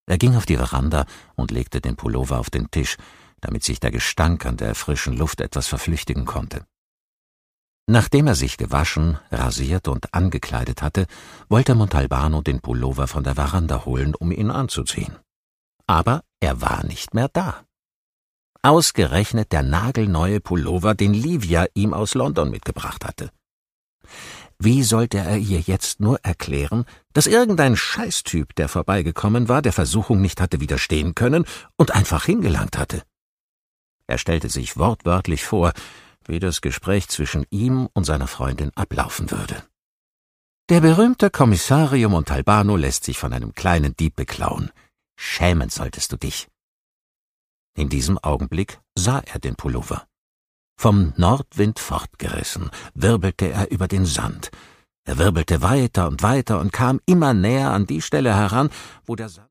Er ging auf die Veranda und legte den Pullover auf den Tisch, damit sich der Gestank an der frischen Luft etwas verflüchtigen konnte. Nachdem er sich gewaschen, rasiert und angekleidet hatte, wollte Montalbano den Pullover von der Veranda holen, um ihn anzuziehen. Aber er war nicht mehr da. Ausgerechnet der nagelneue Pullover, den Livia ihm aus London mitgebracht hatte. Wie sollte er ihr jetzt nur erklären, dass irgendein Scheißtyp, der vorbeigekommen war, der Versuchung nicht hatte widerstehen können und einfach hingelangt hatte? Er stellte sich wortwörtlich vor, wie das Gespräch zwischen ihm und seiner Freundin ablaufen würde. Der berühmte Kommissario Montalbano lässt sich von einem kleinen Dieb beklauen. Schämen solltest du dich. In diesem Augenblick sah er den Pullover. Vom Nordwind fortgerissen, wirbelte er über den Sand. Er wirbelte weiter und weiter und kam immer näher an die Stelle heran, wo der Sand